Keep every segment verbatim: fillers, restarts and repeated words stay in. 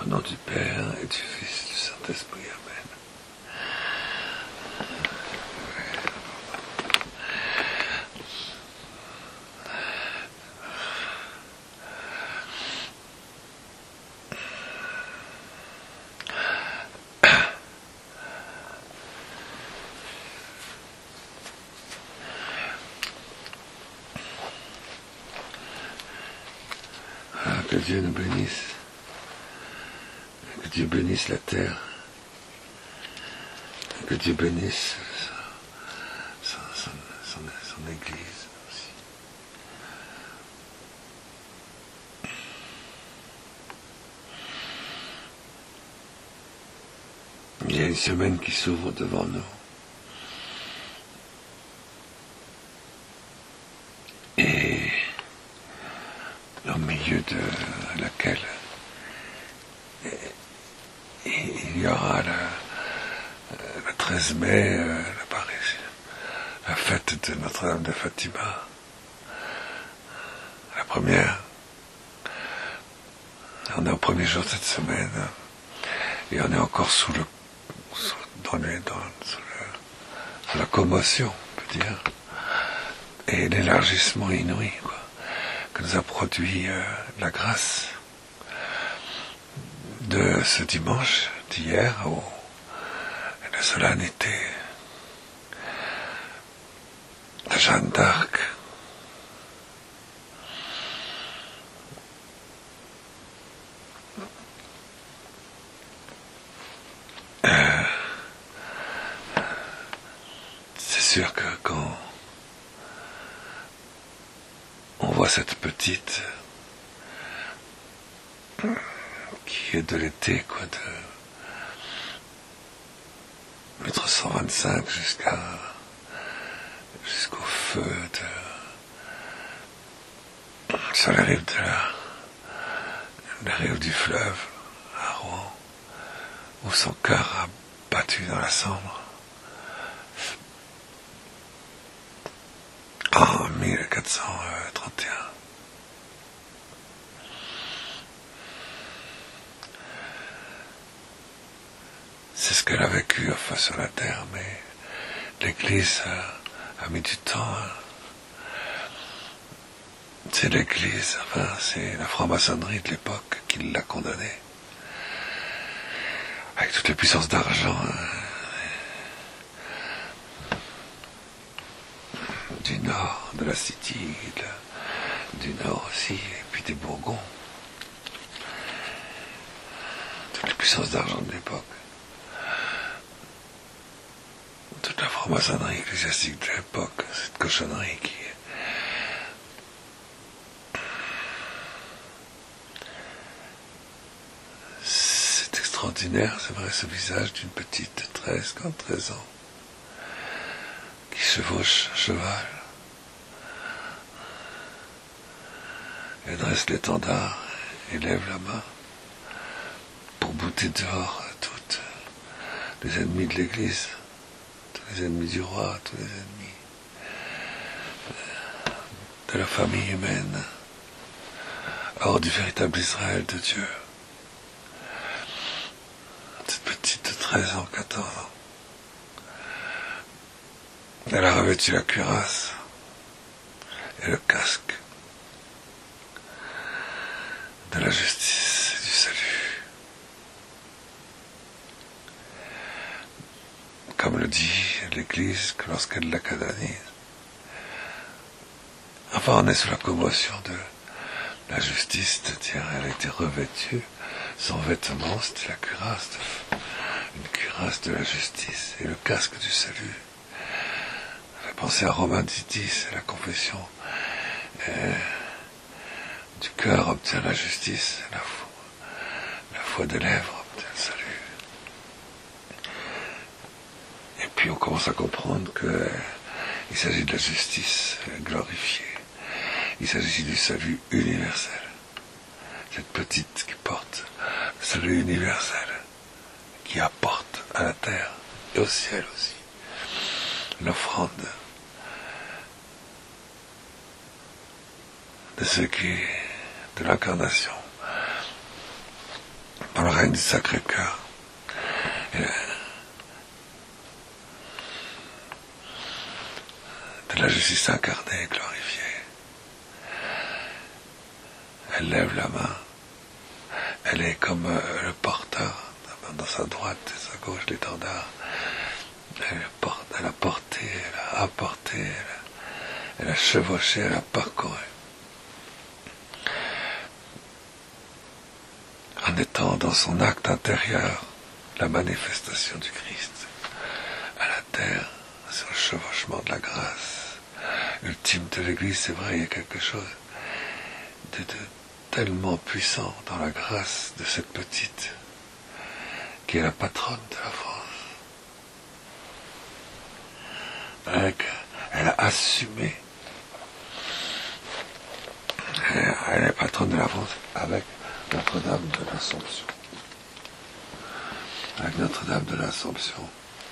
Au nom du Père et du Fils et du Saint-Esprit. Amen. Ah, que Dieu nous bénisse. Que Dieu bénisse la terre. Que Dieu bénisse son, son, son, son Église aussi. Il y a une semaine qui s'ouvre devant nous. Et au milieu de laquelle il y aura le, le treize mai, euh, la, Paris, la fête de Notre-Dame de Fatima, la première. On est au premier jour de cette semaine et on est encore sous le, sous, dans les, dans, sous, le, sous la commotion, on peut dire, et l'élargissement inouï, quoi, que nous a produit euh, la grâce de ce dimanche d'hier où la solennité de Jeanne d'Arc euh, c'est sûr que quand on voit cette petite qui est de l'été, quoi, de mille trois cent vingt-cinq jusqu'à jusqu'au feu de sur la rive de la, la rive du fleuve à Rouen, où son cœur a battu dans la cendre en mille quatre cent trente et un. C'est ce qu'elle a vécu, enfin, sur la terre, mais l'Église a, a mis du temps. Hein. C'est l'Église, enfin, c'est la franc-maçonnerie de l'époque qui l'a condamnée. Avec toutes les puissances d'argent, hein, du nord, de la City, de, du nord aussi, et puis des Bourgons. Toutes les puissances d'argent de l'époque. Toute la franc-maçonnerie ecclésiastique de l'époque, cette cochonnerie qui c'est extraordinaire, c'est vrai, ce visage d'une petite de treize, treize ans qui chevauche un cheval et dresse l'étendard et lève la main pour bouter dehors toutes les ennemis de l'Église, tous les ennemis du roi, tous les ennemis de la famille humaine, hors du véritable Israël de Dieu. Cette petite de treize ans, quatorze ans, elle a revêtu la cuirasse et le casque de la justice et du salut. Comme le dit l'Église, que lorsqu'elle la canonise, enfin on est sous la commotion de la justice, c'est-à-dire elle a été revêtue, son vêtement c'était la cuirasse, de, une cuirasse de la justice et le casque du salut. Pensez à Romains dix dix, la confession euh, du cœur obtient la justice, la foi, la foi des lèvres obtient le salut. Et puis on commence à comprendre qu'il euh, s'agit de la justice euh, glorifiée, il s'agit du salut universel, cette petite qui porte le salut universel, qui apporte à la terre et au ciel aussi l'offrande de ce qui est de l'incarnation dans le règne du Sacré-Cœur. De la justice incarnée et glorifiée. Elle lève la main. Elle est comme euh, le porteur, dans sa droite et sa gauche l'étendard. Elle, porte, elle a porté, elle a apporté, elle a, elle a chevauché, elle a parcouru. En étant dans son acte intérieur, la manifestation du Christ à la terre, sur le chevauchement de la grâce ultime de l'Église, c'est vrai, il y a quelque chose de, de tellement puissant dans la grâce de cette petite qui est la patronne de la France. Avec, elle a assumé, elle, elle est patronne de la France avec Notre-Dame de l'Assomption. Avec Notre-Dame de l'Assomption.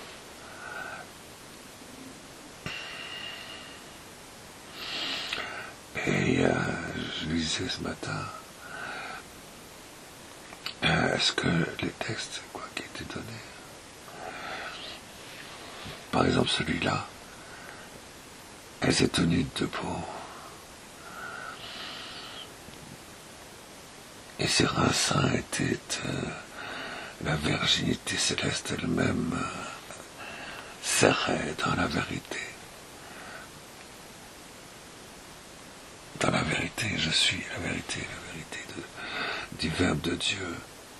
Et euh, je lisais ce matin, euh, est-ce que les textes quoi, qui étaient donnés, par exemple celui-là, elle s'est tenue debout, et ses reins saints étaient euh, la virginité céleste elle-même euh, serrée dans la vérité. Dans la vérité, je suis la vérité, la vérité de, du Verbe de Dieu.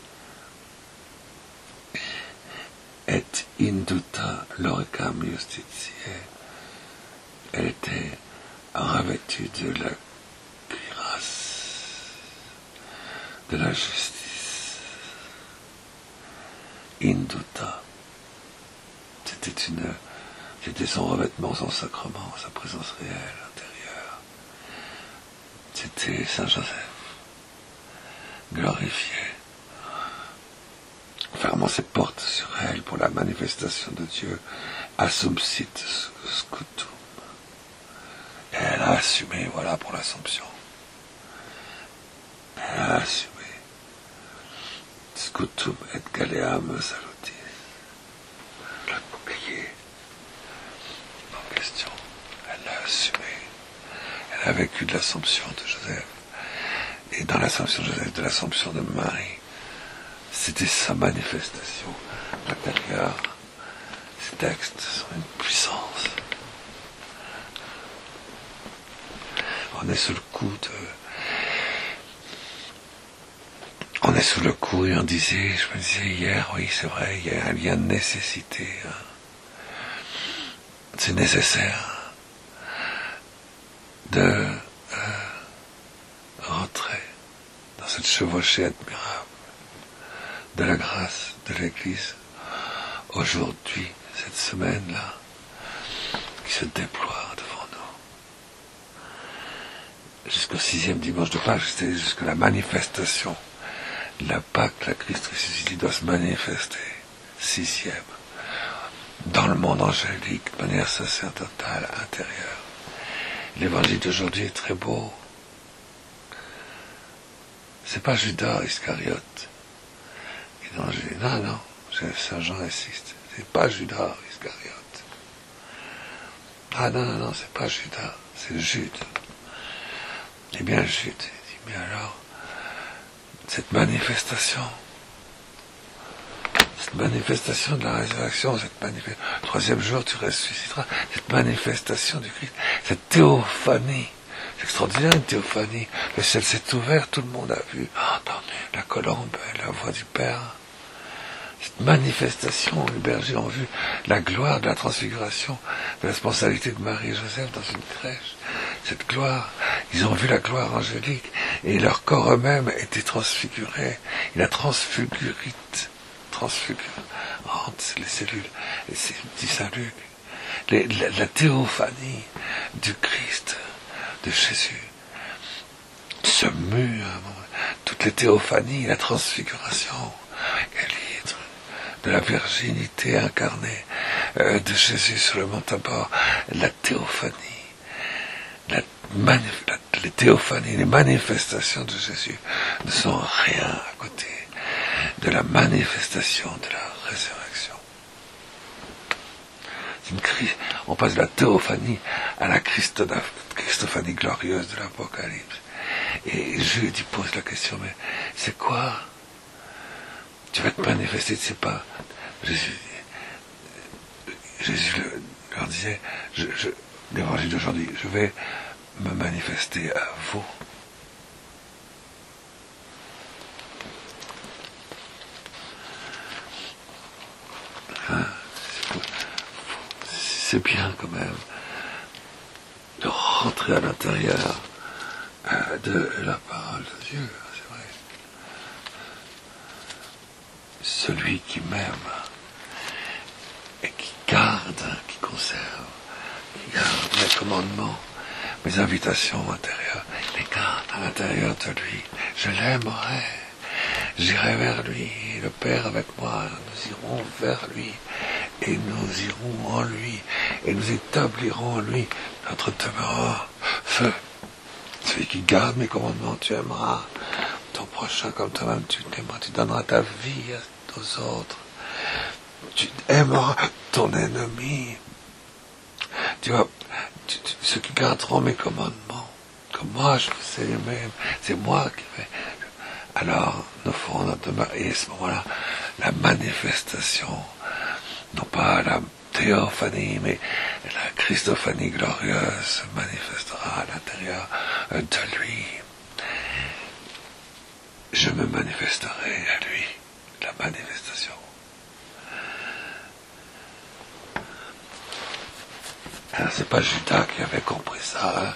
Et induta loricam justitiae. Elle était revêtue de la grâce, de la justice. Induta. C'était une, c'était son revêtement, son sacrement, sa présence réelle, intérieure. C'était Saint Joseph, glorifié, fermant ses portes sur elle pour la manifestation de Dieu, assumpsit scutum. Et elle a assumé, voilà, pour l'Assomption. Elle a assumé. Scutum et galeam salutis. Le bouclier en question, elle l'a assumé. Elle a vécu de l'Assomption de Joseph. Et dans l'Assomption de Joseph, de l'Assomption de Marie, c'était sa manifestation intérieure. Ces textes sont une puissance. On est sous le coup de... On est sous le coup et on disait, je me disais hier, oui c'est vrai, il y a un lien de nécessité. Hein. C'est nécessaire de euh, rentrer dans cette chevauchée admirable de la grâce de l'Église aujourd'hui, cette semaine-là, qui se déploie devant nous. Jusqu'au sixième dimanche de Pâques, c'était jusqu'à la manifestation de la Pâque, la Christ ressuscité doit se manifester. Sixième. Dans le monde angélique, de manière sacerdotale, intérieure. L'évangile d'aujourd'hui est très beau. C'est pas Judas Iscariote. Non, non, non, Saint Jean insiste. C'est pas Judas Iscariote. Ah non, non, non, c'est pas Judas, c'est Jude. Eh bien, Jude, il dit, mais alors, cette manifestation, cette manifestation de la résurrection, cette manifestation, le troisième jour tu ressusciteras, cette manifestation du Christ, cette théophanie, c'est extraordinaire une théophanie, le ciel s'est ouvert, tout le monde a vu, entendu la colombe, la voix du Père. Cette manifestation, les bergers ont vu la gloire de la transfiguration, de la responsabilité de Marie et Joseph dans une crèche. Cette gloire, ils ont vu la gloire angélique et leur corps eux-mêmes était transfiguré. Il a transfiguré, transfiguré, les cellules, et c'est dit Saint Luc, les, la, la théophanie du Christ, de Jésus, ce mur, toutes les théophanies, la transfiguration, de la virginité incarnée euh, de Jésus sur le mont Tabor, la théophanie, la manif- la, les théophanies, les manifestations de Jésus ne sont rien à côté de la manifestation de la résurrection. C'est une crise. On passe de la théophanie à la Christophanie glorieuse de l'Apocalypse. Et Jude il pose la question, mais c'est quoi? Tu vas te manifester, tu sais pas. Jésus, Jésus leur disait, je, je, l'évangile d'aujourd'hui, je vais me manifester à vous. Hein? C'est bien quand même de rentrer à l'intérieur de la parole de Dieu, c'est vrai. Celui qui m'aime et qui garde, qui conserve, qui garde mes commandements, mes invitations intérieures, les garde à l'intérieur de lui. Je l'aimerai, j'irai vers lui, le Père avec moi, nous irons vers lui, et nous irons en lui, et nous établirons en lui notre demeure. Feu. Celui qui garde mes commandements, tu aimeras ton prochain comme toi-même, tu t'aimeras, tu donneras ta vie aux autres. Tu aimeras ton ennemi. Tu vois, tu, tu, ceux qui garderont mes commandements, comme moi je vous ai aimé, c'est moi qui fais. Alors, nous ferons notre demeure. Et à ce moment-là, la manifestation, non pas la théophanie, mais la Christophanie glorieuse se manifestera à l'intérieur de lui. Je me manifesterai à lui, la manifestation. Alors c'est pas Judas qui avait compris ça, hein.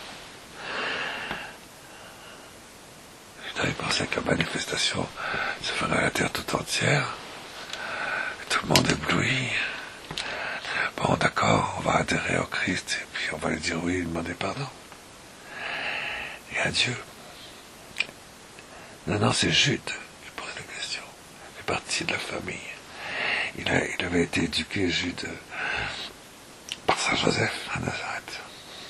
Judas il pensait que la manifestation se ferait à la terre tout entière. Tout le monde ébloui. Bon, d'accord, on va adhérer au Christ, et puis on va lui dire oui, lui demander pardon. Et à Dieu. Non, non, c'est Jude qui pose la question. Il fait partie de la famille. Il, a, il avait été éduqué, Jude, par Saint Joseph à Nazareth.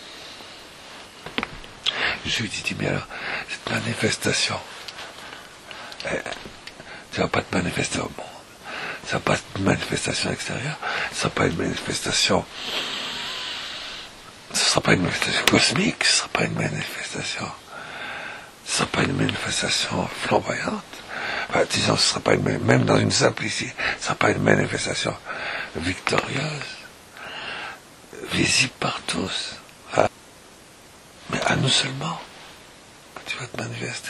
Jude, il dit, mais alors, cette manifestation, elle, tu vas pas te manifester au monde. Ça n'a pas une manifestation extérieure, ça n'a pas une manifestation, ce ne sera pas une manifestation cosmique, ce ne sera pas une manifestation, ce ne sera pas une manifestation flamboyante. Enfin, disons, ce sera pas une, même dans une simplicité, ce ne sera pas une manifestation victorieuse, visible par tous. Hein? Mais à nous seulement que tu vas te manifester.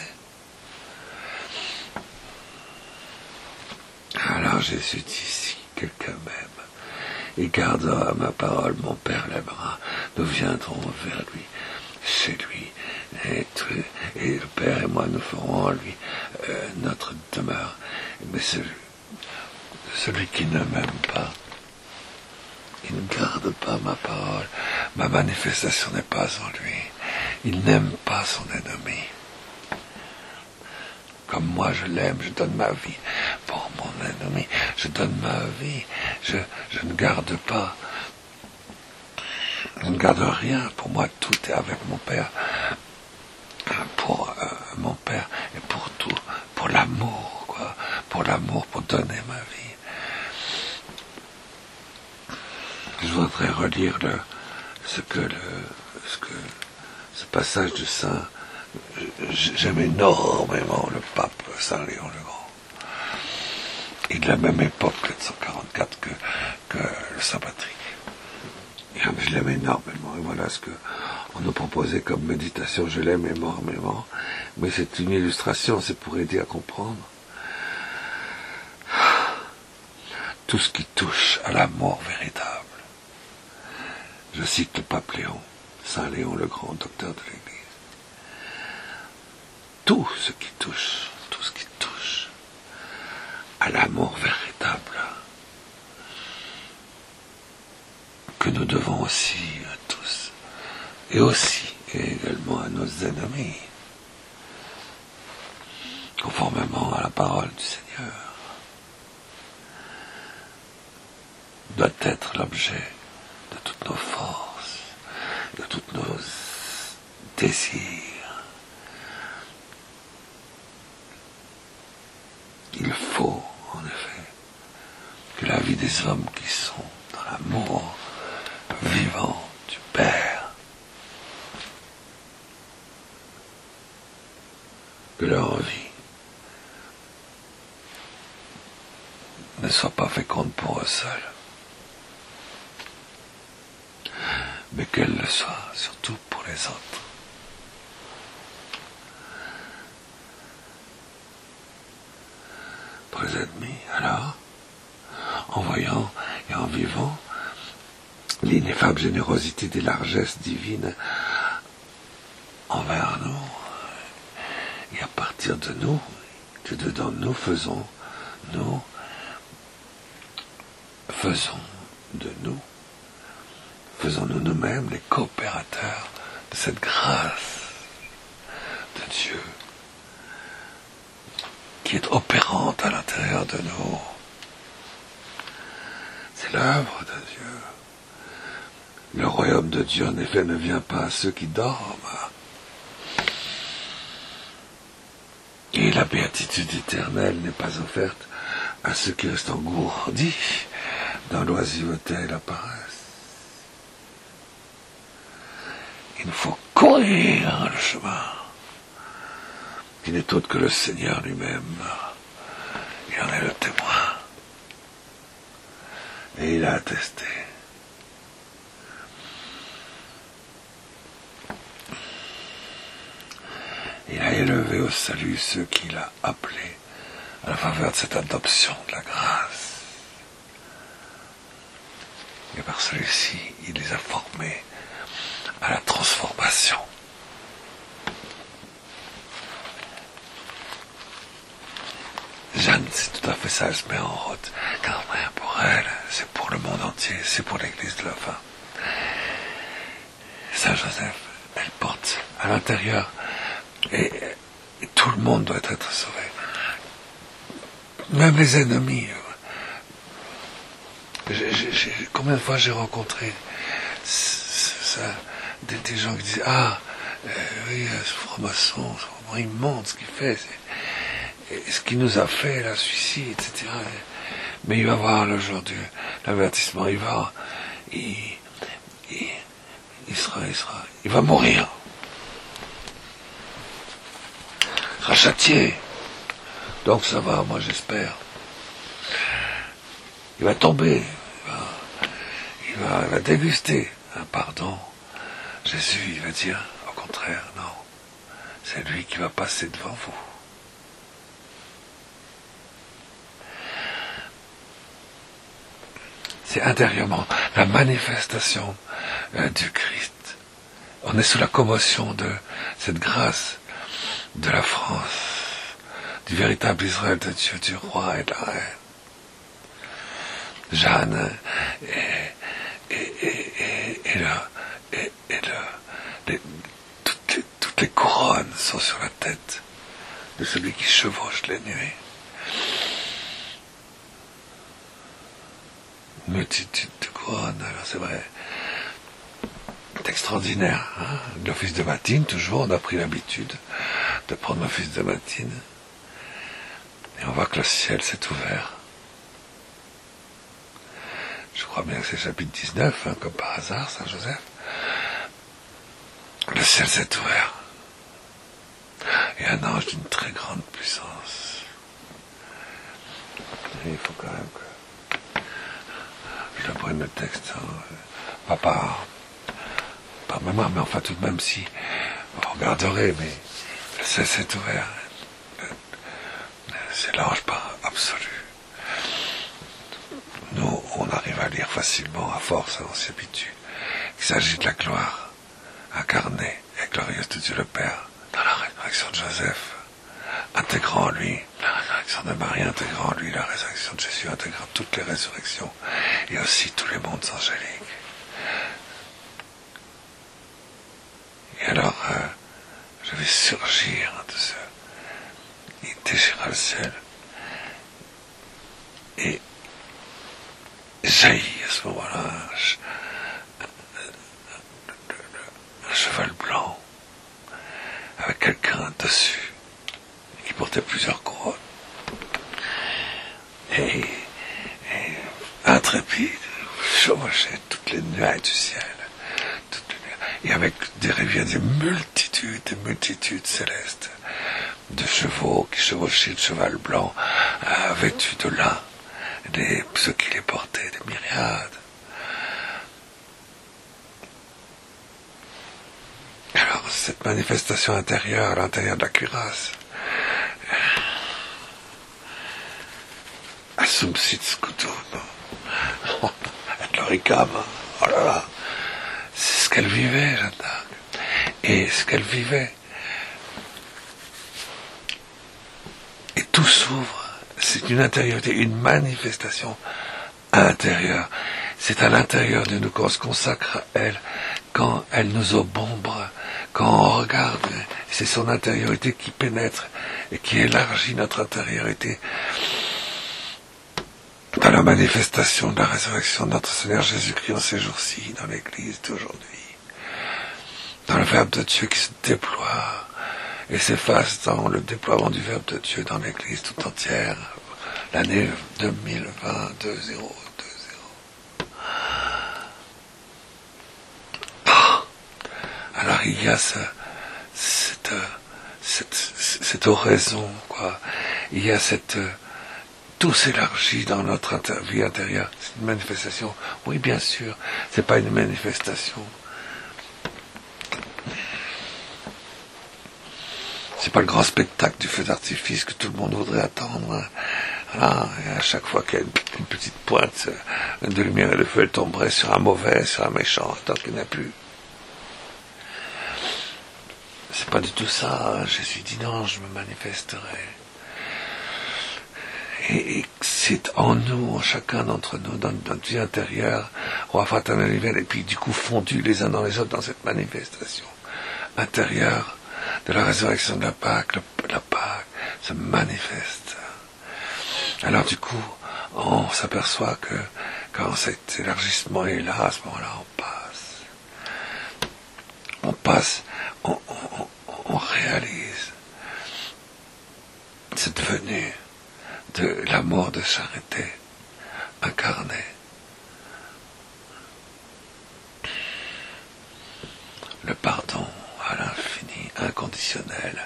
Alors Jésus dit, si quelqu'un m'aime et gardera ma parole, mon Père l'aimera, nous viendrons vers lui, chez lui, et, tout, et le Père et moi nous ferons en lui euh, notre demeure. Mais celui, celui qui ne m'aime pas, il ne garde pas ma parole, ma manifestation n'est pas en lui, il n'aime pas son ennemi. Comme moi je l'aime, je donne ma vie pour mon ennemi, je donne ma vie, je, je ne garde pas, je ne garde rien, pour moi tout est avec mon Père, pour euh, mon Père et pour tout, pour l'amour, quoi, pour l'amour, pour donner ma vie. Je voudrais relire le, ce que le, ce que, ce passage de Saint. J'aime énormément le pape Saint Léon le Grand. Et de la même époque, quatre cent quarante-quatre, que, que le Saint Patrick. Et je l'aime énormément. Et voilà ce qu'on nous proposait comme méditation. Je l'aime énormément. Mais c'est une illustration, c'est pour aider à comprendre. Tout ce qui touche à l'amour véritable. Je cite le pape Léon, Saint Léon le Grand, docteur de l'Église. Tout ce qui touche, tout ce qui touche à l'amour véritable que nous devons aussi à tous, et aussi et également à nos ennemis, conformément à la parole du Seigneur, doit être l'objet de toutes nos forces, de tous nos désirs. Il faut des hommes qui sont dans l'amour vivant du Père. Que leur vie ne soit pas féconde pour eux seuls, mais qu'elle le soit surtout pour les autres. Pour les ennemis, alors, en voyant et en vivant l'ineffable générosité des largesses divines envers nous, et à partir de nous, que dedans nous faisons, nous faisons de nous, faisons-nous nous-mêmes les coopérateurs de cette grâce de Dieu qui est opérante à l'intérieur de nous. C'est l'œuvre de Dieu. Le royaume de Dieu, en effet, ne vient pas à ceux qui dorment. Et la béatitude éternelle n'est pas offerte à ceux qui restent engourdis dans l'oisiveté et la paresse. Il nous faut courir le chemin, qui n'est autre que le Seigneur lui-même. Il en est le témoin. Et il a attesté. Il a élevé au salut ceux qu'il a appelés à la faveur de cette adoption de la grâce. Et par celui-ci, il les a formés à la transformation. Jeanne, c'est tout à fait ça, elle se met en route. Car pour elle, c'est pour le monde entier, c'est pour l'Église de la fin. Saint Joseph, elle porte à l'intérieur. Et, et tout le monde doit être sauvé. Même les ennemis. J'ai, j'ai, combien de fois j'ai rencontré ça, des, des gens qui disent « Ah, euh, oui, ce franc-maçon, c'est vraiment immonde ce qu'il fait. Et ce qu'il nous a fait, là, celui-ci, et cetera » Mais il va voir le jour de l'avertissement. Il va... Il, il, il sera... Il sera... Il va mourir. Châtié. Donc ça va, moi j'espère. Il va tomber, il va, il va, il va déguster un pardon. Jésus, il va dire, au contraire, non, c'est lui qui va passer devant vous. C'est intérieurement la manifestation euh, du Christ. On est sous la commotion de cette grâce de la France, du véritable Israël de Dieu, du roi et de la reine. Jeanne et, et, et, et, et, le, et, et le, les, toutes, les, toutes les couronnes sont sur la tête de celui qui chevauche les nuées. Une multitude de couronnes, alors c'est vrai. C'est extraordinaire. Hein, l'office de matine, toujours, on a pris l'habitude de prendre l'office de matine. Et on voit que le ciel s'est ouvert. Je crois bien que c'est chapitre dix-neuf, hein, comme par hasard, Saint Joseph. Le ciel s'est ouvert. Et un ange d'une très grande puissance. Et il faut quand même que je prenne le texte. Hein, pas par, par mémoire, mais enfin tout de même si vous regarderez, mais le ciel s'est ouvert. C'est l'ange par absolu. Nous, on arrive à lire facilement, à force, on s'y habitue. Il s'agit de la gloire incarnée et glorieuse de Dieu le Père dans la résurrection de Joseph, intégrant en lui la résurrection de Marie, intégrant en lui la résurrection de Jésus, intégrant toutes les résurrections et aussi tous les mondes angéliques. Et alors, euh, je vais surgir de ce... Il déchira le ciel et jaillit à ce moment-là un, un, un cheval blanc avec quelqu'un dessus qui portait plusieurs couronnes et, et un intrépide, chevaucher toutes les nuages du ciel, toutes les nuages, et avec des rivières, des multitudes, des multitudes célestes, de chevaux qui chevauchaient le cheval blanc, euh, vêtus de lin, les, ceux qui les portaient, des myriades. Alors, cette manifestation intérieure à l'intérieur de la cuirasse, Assum sit scutum, et l'oricam, oh là là, c'est ce qu'elle vivait, Jeanne d'Arc. Et ce qu'elle vivait, et tout s'ouvre, c'est une intériorité, une manifestation intérieure. C'est à l'intérieur de nous qu'on se consacre à elle, quand elle nous obombre, quand on regarde, c'est son intériorité qui pénètre et qui élargit notre intériorité. Dans la manifestation de la résurrection de notre Seigneur Jésus-Christ en ces jours-ci, dans l'Église d'aujourd'hui, dans le Verbe de Dieu qui se déploie et s'efface dans le déploiement du Verbe de Dieu dans l'Église tout entière, l'année deux mille vingt, deux zéro deux zéro. Alors il y a ce, cette, cette, cette oraison, quoi. Il y a cette... Tout s'élargit dans notre inter- vie intérieure. C'est une manifestation. Oui, bien sûr, c'est pas une manifestation. C'est pas le grand spectacle du feu d'artifice que tout le monde voudrait attendre. Voilà, et à chaque fois qu'il y a une, une petite pointe de lumière et de feu, elle tomberait sur un mauvais, sur un méchant, tant qu'il n'y en a plus. C'est pas du tout ça. Jésus dit non, je me manifesterai. Et, et c'est en nous, en chacun d'entre nous, dans notre vie intérieure, roi fraternel et puis du coup fondus les uns dans les autres dans cette manifestation intérieure de la résurrection de la Pâque. Le, la Pâque se manifeste. Alors du coup, on s'aperçoit que quand cet élargissement est là, à ce moment-là, on passe. On passe, on, on, on réalise cette venue de l'amour de charité incarné. Le pardon à l'infini, inconditionnel,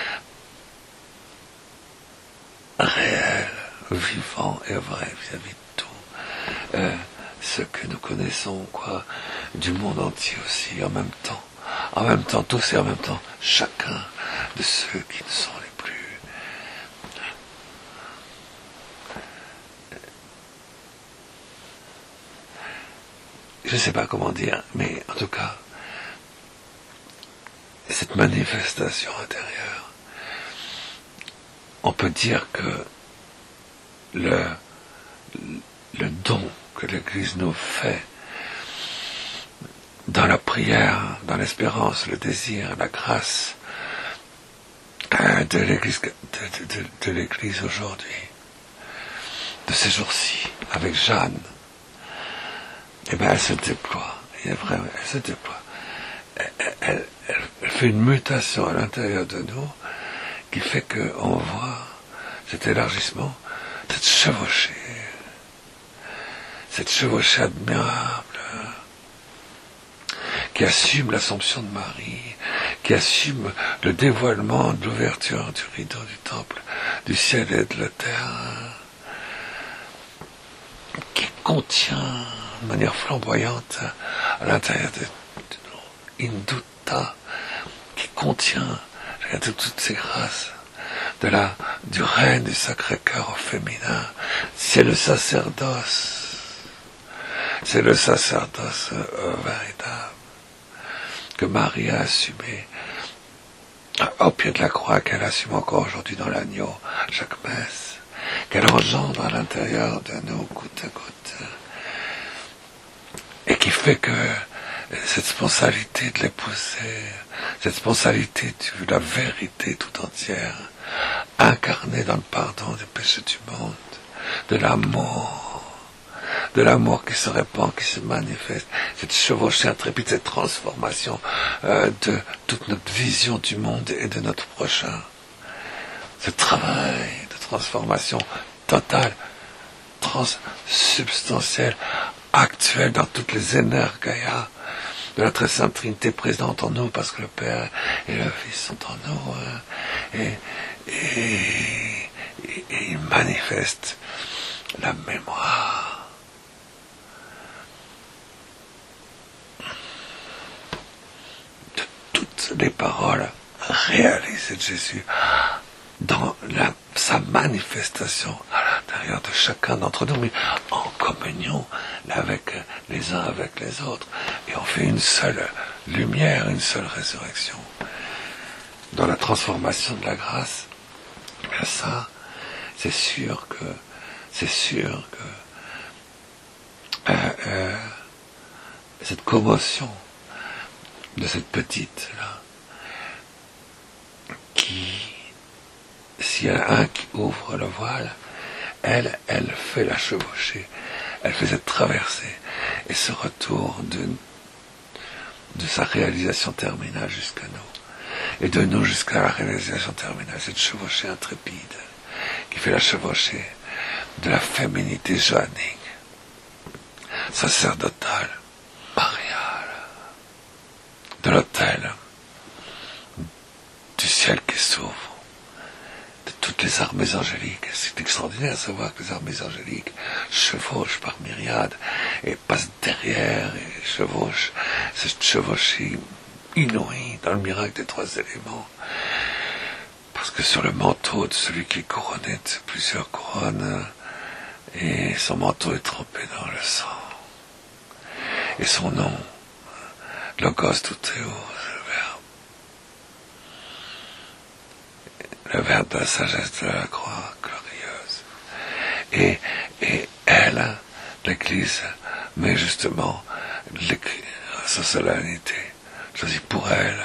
réel, vivant et vrai vis-à-vis de tout. Euh, ce que nous connaissons, quoi, du monde entier aussi, en même temps. En même temps, tous et en même temps, chacun de ceux qui ne sont les plus. Je ne sais pas comment dire, mais en tout cas, cette manifestation intérieure, on peut dire que le, le don que l'Église nous fait dans la prière, dans l'espérance, le désir, la grâce de l'Église, de, de, de l'Église aujourd'hui, de ces jours-ci, avec Jeanne, eh bien, elle se déploie. Il est vrai, elle se déploie. Elle, elle, elle, elle fait une mutation à l'intérieur de nous qui fait qu'on voit cet élargissement, cette chevauchée, cette chevauchée admirable, qui assume l'Assomption de Marie, qui assume le dévoilement de l'ouverture du rideau du temple, du ciel et de la terre, qui contient de manière flamboyante à l'intérieur de, de Induta, qui contient de toutes ces grâces de la, du règne du Sacré-Cœur au féminin. C'est le sacerdoce, c'est le sacerdoce euh, véritable que Marie a assumé au pied de la croix, qu'elle assume encore aujourd'hui dans l'agneau, chaque messe, qu'elle engendre à l'intérieur de nous goutte à goutte, et qui fait que cette sponsalité de l'épouser, cette sponsalité de la vérité tout entière, incarnée dans le pardon des péchés du monde, de l'amour, de l'amour qui se répand, qui se manifeste, cette chevauchée intrépide, cette transformation euh, de toute notre vision du monde et de notre prochain, ce travail de transformation totale, transsubstantielle, actuelle dans toutes les énergies de la très sainte Trinité présente en nous, parce que le Père et le Fils sont en nous, hein, et, et, et, et ils manifestent la mémoire de toutes les paroles réalisées de Jésus dans la, sa manifestation à l'intérieur de chacun d'entre nous, mais en communion avec les uns avec les autres. Et on fait une seule lumière, une seule résurrection. Dans la transformation de la grâce, bien ça, c'est sûr que, c'est sûr que euh, euh, cette commotion de cette petite là, qui, s'il y en a un qui ouvre le voile, elle, elle fait la chevauchée, elle fait cette traversée et ce retour de, de sa réalisation terminale jusqu'à nous, et de nous jusqu'à la réalisation terminale, cette chevauchée intrépide qui fait la chevauchée de la féminité joannique, sacerdotale, mariale, de l'autel, du ciel qui s'ouvre, de toutes les armées angéliques. C'est extraordinaire de savoir que les armées angéliques chevauchent par myriades et passent derrière et chevauchent, cette chevauchée inouïe dans le miracle des trois éléments. Parce que sur le manteau de celui qui est couronné de plusieurs couronnes, et son manteau est trempé dans le sang. Et son nom, Logos tout très haut, le verbe de la sagesse de la croix glorieuse. Et, et elle, l'Église, met justement sa solennité, choisit pour elle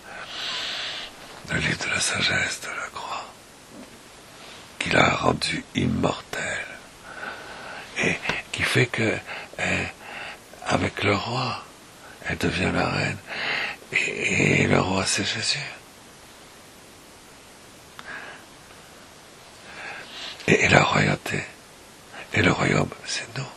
le livre de la sagesse de la croix, qui l'a rendu immortel, et qui fait que, elle, avec le roi, elle devient la reine, et, et le roi c'est Jésus. Et, et la royauté, et le royaume, c'est nous.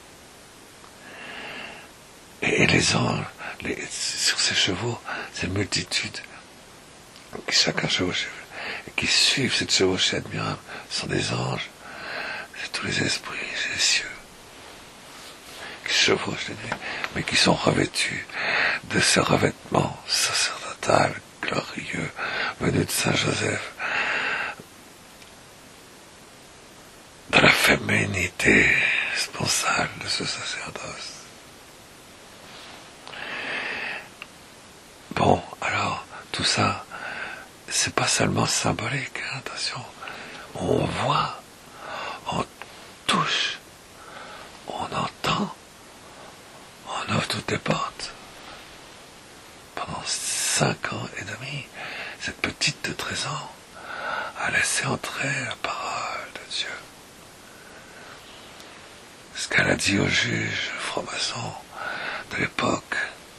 Et, et les anges, les, sur ces chevaux, ces multitudes, qui chacun chevauche, et qui suivent cette chevauchée admirable, sont des anges, c'est tous les esprits, c'est les cieux, qui chevauchent les nuits, mais qui sont revêtus de ce revêtement sacerdotal, glorieux, venu de Saint Joseph, de la féminité responsable de ce sacerdoce. Bon, alors, tout ça, c'est pas seulement symbolique, hein, attention. On voit, on touche, on entend, on ouvre toutes les portes. Pendant cinq ans et demi, cette petite de treize ans a laissé entrer la parole de Dieu. Ce qu'elle a dit au juge franc-maçon de l'époque,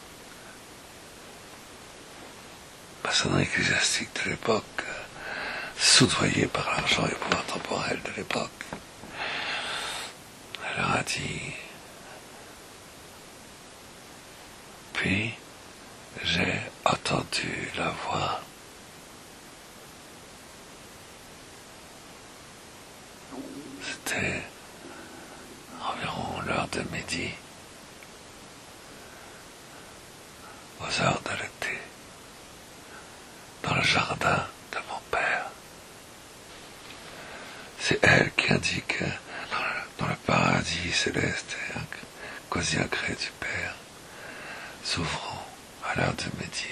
maçonnerie ecclésiastique de l'époque, soudoyée par l'argent et le pouvoir temporel de l'époque. Elle leur a dit, puis j'ai entendu la voix c'était environ l'heure de midi, aux heures de l'été, dans le jardin de mon père. C'est elle qui indique dans le, dans le paradis céleste, quasi incré du Père, s'ouvrant à l'heure de midi,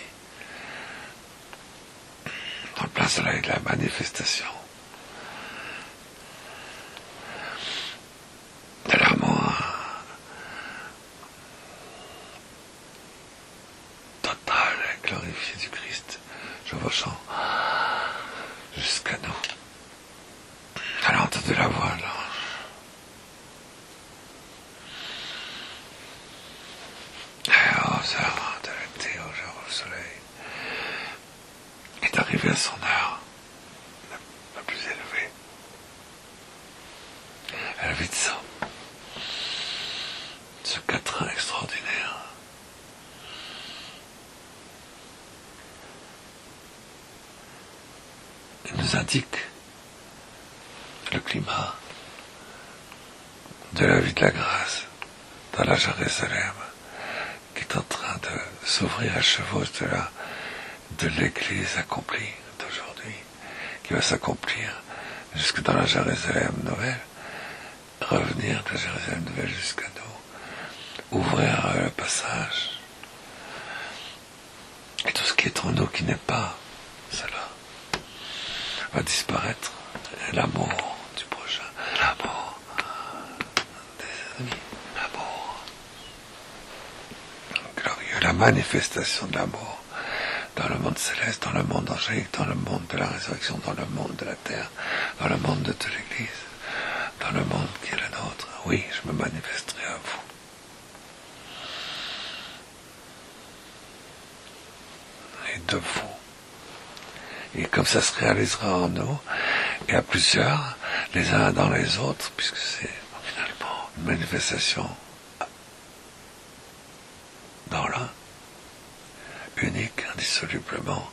dans le plein soleil de la manifestation de l'amour total et glorifié du Christ, chevauchant jusqu'à nous. Elle a entendu la voix de l'ange. Et aux heures de l'été, aux heures où le soleil est arrivé à son heure la plus élevée. Elle vit de ça. Ce quatrain extraordinaire. Il nous indique le climat de la vie de la grâce dans la Jérusalem qui est en train de s'ouvrir à chevauche de la de l'Église accomplie d'aujourd'hui, qui va s'accomplir jusque dans la Jérusalem nouvelle, revenir de la Jérusalem nouvelle jusqu'à nous, ouvrir le passage, et tout ce qui est en nous qui n'est pas cela va disparaître, et l'amour du prochain, l'amour des amis, l'amour glorieux, la manifestation de l'amour dans le monde céleste, dans le monde angélique, dans le monde de la résurrection, dans le monde de la terre, dans le monde de l'Église, dans le monde qui est le nôtre. Oui, je me manifesterai à vous. Et de vous. Et comme ça se réalisera en nous, et à plusieurs, les uns dans les autres, puisque c'est finalement une manifestation dans l'un, unique, indissolublement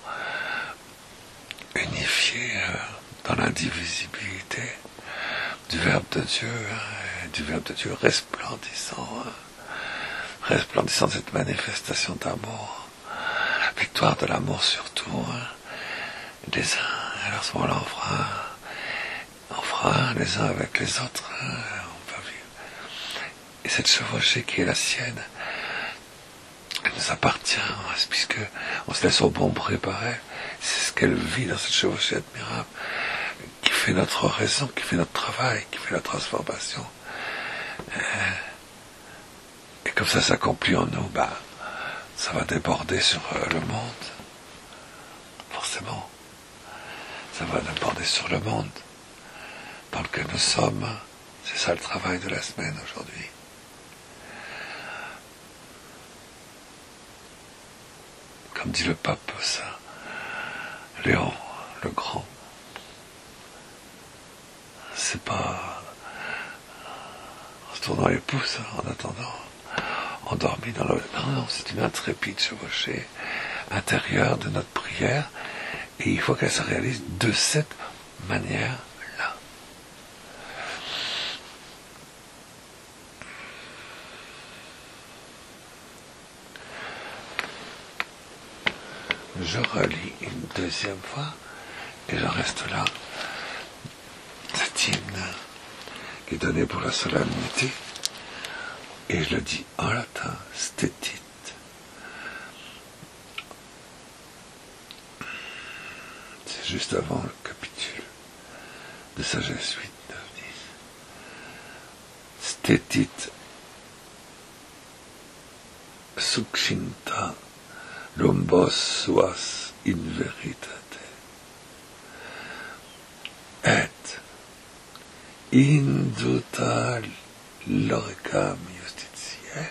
unifié euh, dans l'indivisibilité du Verbe de Dieu, hein, du Verbe de Dieu resplendissant, hein, resplendissant de cette manifestation d'amour, victoire de l'amour surtout, hein, les uns, alors à ce moment-là on fera, on fera les uns avec les autres, hein, on va vivre. Et cette chevauchée qui est la sienne, elle nous appartient, puisque on se laisse au bon préparer. C'est ce qu'elle vit dans cette chevauchée admirable, qui fait notre raison, qui fait notre travail, qui fait la transformation. Et comme ça s'accomplit en nous, bah, ça va déborder sur le monde. Forcément. Ça va déborder sur le monde dans lequel nous sommes. C'est ça le travail de la semaine aujourd'hui. Comme dit le pape ça, Léon le Grand, c'est pas en se tournant les pouces, en attendant, endormi dans le... Non, non, c'est une intrépide chevauchée intérieure de notre prière, et il faut qu'elle se réalise de cette manière-là. Je relis une deuxième fois et j'en reste là. Cet hymne qui est donné pour la solennité, et je le dis en latin, stétit. C'est juste avant le capitule de Sagesse huit, neuf, dix. Stétit succinta lombos suas in veritate, et induta loricam justitiae,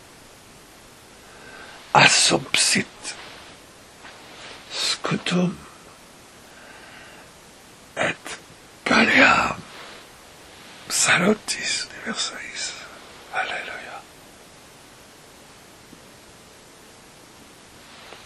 assumpsit scutum